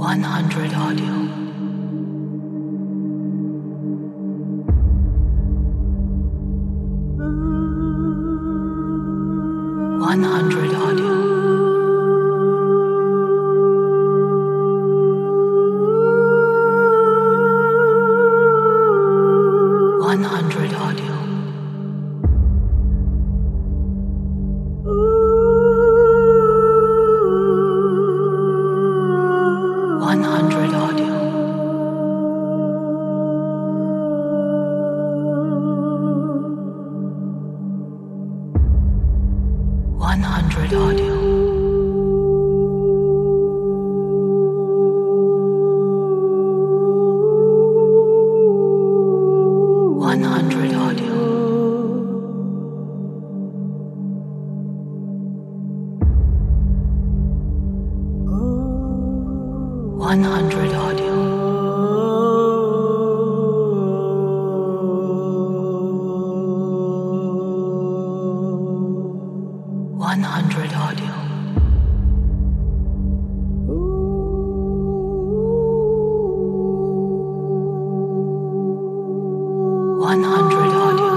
100 audio. 100 audio. 100 audio. 100 audio. 100 audio. 100 audio. 100 audio. 100 audio. 100 audio.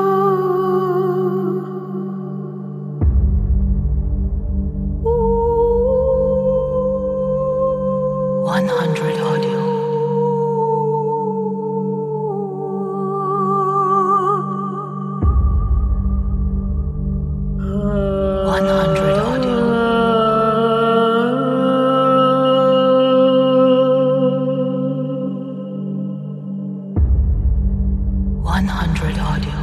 100 audio. 100 audio. 100 audio.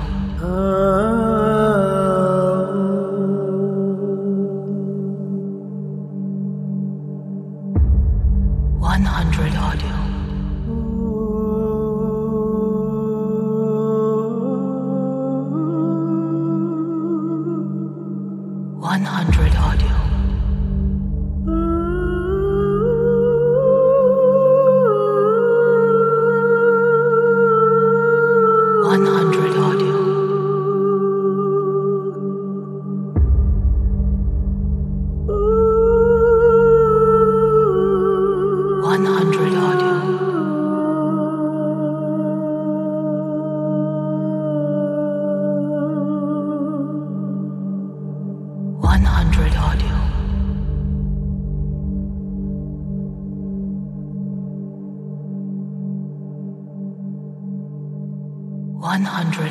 100 audio. 100 audio. 100 audio. 100 audio. 100 audio. 100